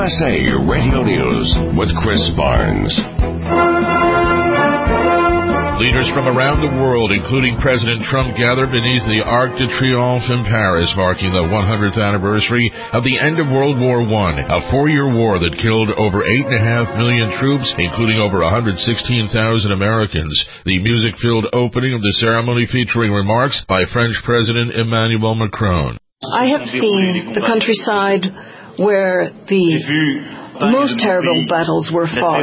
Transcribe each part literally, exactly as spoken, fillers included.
S A Radio News with Chris Barnes. Leaders from around the world, including President Trump, gathered beneath the Arc de Triomphe in Paris, marking the one hundredth anniversary of the end of World War One, a four-year war that killed over eight and a half million troops, including over one hundred sixteen thousand Americans. The music-filled opening of the ceremony featuring remarks by French President Emmanuel Macron. I have seen the countryside where the most terrible battles were fought.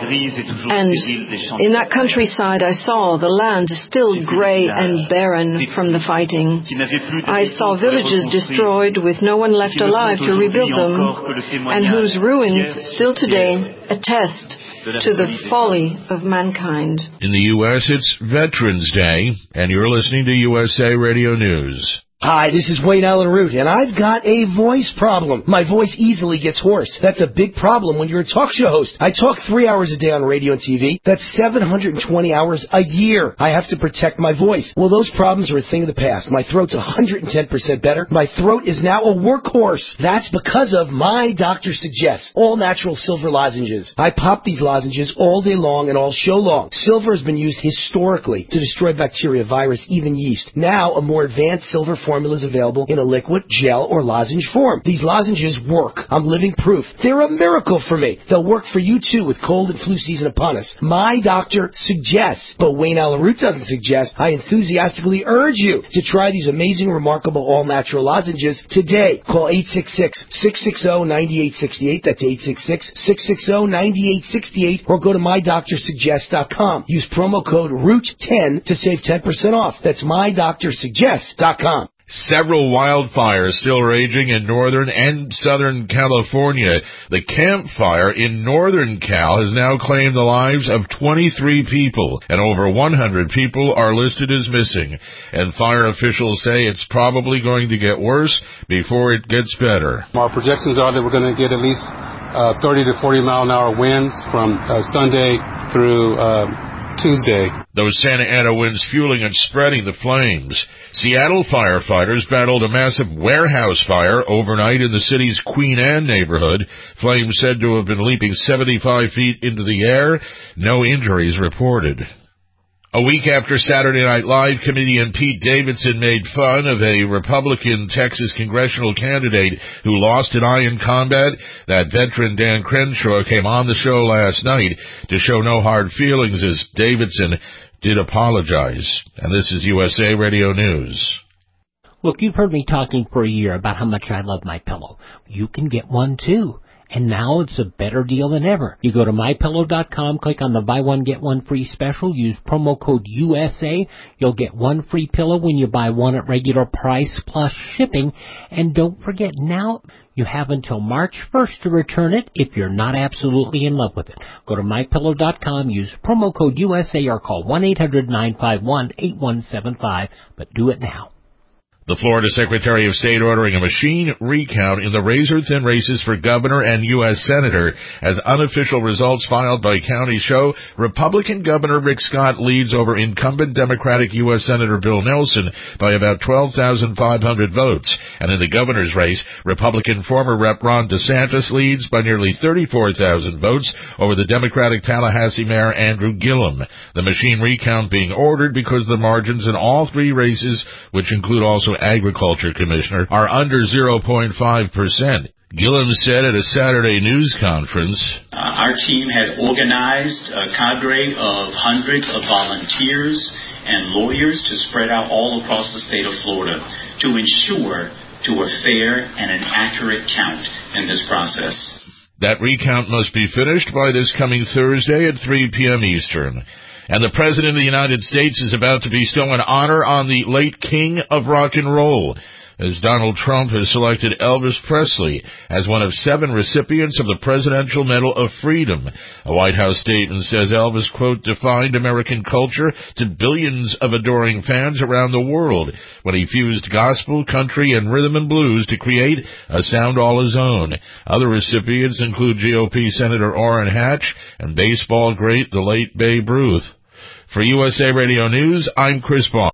And in that countryside I saw the land still grey and barren from the fighting. I saw villages destroyed with no one left alive to rebuild them, and whose ruins still today attest to the folly of mankind. In the U S, it's Veterans Day, and you're listening to U S A Radio News. Hi, this is Wayne Allen Root, and I've got a voice problem. My voice easily gets hoarse. That's a big problem when you're a talk show host. I talk three hours a day on radio and T V. That's seven hundred twenty hours a year. I have to protect my voice. Well, those problems are a thing of the past. My throat's one hundred ten percent better. My throat is now a workhorse. That's because of My Doctor Suggests, all-natural silver lozenges. I pop these lozenges all day long and all show long. Silver has been used historically to destroy bacteria, virus, even yeast. Now, a more advanced silver formulas available in a liquid, gel, or lozenge form. These lozenges work. I'm living proof. They're a miracle for me. They'll work for you too with cold and flu season upon us. My Doctor Suggests, but Wayne Allen Root doesn't suggest. I enthusiastically urge you to try these amazing, remarkable, all-natural lozenges today. Call eight six six, six six zero, nine eight six eight. That's eight six six, six six zero, nine eight six eight. Or go to my doctor suggest dot com. Use promo code root ten to save ten percent off. That's my doctor suggest dot com. Several wildfires still raging in northern and southern California. The Camp Fire in northern Cal has now claimed the lives of twenty-three people, and over one hundred people are listed as missing. And fire officials say it's probably going to get worse before it gets better. Our projections are that we're going to get at least uh, thirty to forty mile an hour winds from uh, Sunday through uh, Tuesday. Those Santa Ana winds fueling and spreading the flames. Seattle firefighters battled a massive warehouse fire overnight in the city's Queen Anne neighborhood. Flames said to have been leaping seventy-five feet into the air. No injuries reported. A week after Saturday Night Live, comedian Pete Davidson made fun of a Republican Texas congressional candidate who lost an eye in combat. That veteran Dan Crenshaw came on the show last night to show no hard feelings as Davidson did apologize. And this is U S A Radio News. Look, you've heard me talking for a year about how much I love MyPillow. You can get one too. And now it's a better deal than ever. You go to my pillow dot com, click on the buy one, get one free special, use promo code U S A. You'll get one free pillow when you buy one at regular price plus shipping. And don't forget, now you have until March first to return it if you're not absolutely in love with it. Go to my pillow dot com, use promo code U S A, or call one eight hundred, nine five one, eight one seven five. But do it now. The Florida Secretary of State ordering a machine recount in the razor-thin races for governor and U S Senator. As unofficial results filed by counties show, Republican Governor Rick Scott leads over incumbent Democratic U S Senator Bill Nelson by about twelve thousand five hundred votes. And in the governor's race, Republican former Rep Ron DeSantis leads by nearly thirty-four thousand votes over the Democratic Tallahassee Mayor Andrew Gillum. The machine recount being ordered because the margins in all three races, which include also Agriculture Commissioner, are under zero point five percent. Gillum said at a Saturday news conference, uh, our team has organized a cadre of hundreds of volunteers and lawyers to spread out all across the state of Florida to ensure to a fair and an accurate count in this process. That recount must be finished by this coming Thursday at three p.m. Eastern. And the President of the United States is about to bestow an honor on the late king of rock and roll, as Donald Trump has selected Elvis Presley as one of seven recipients of the Presidential Medal of Freedom. A White House statement says Elvis, quote, defined American culture to billions of adoring fans around the world when he fused gospel, country, and rhythm and blues to create a sound all his own. Other recipients include G O P Senator Orrin Hatch and baseball great the late Babe Ruth. For U S A Radio News, I'm Chris Barnes.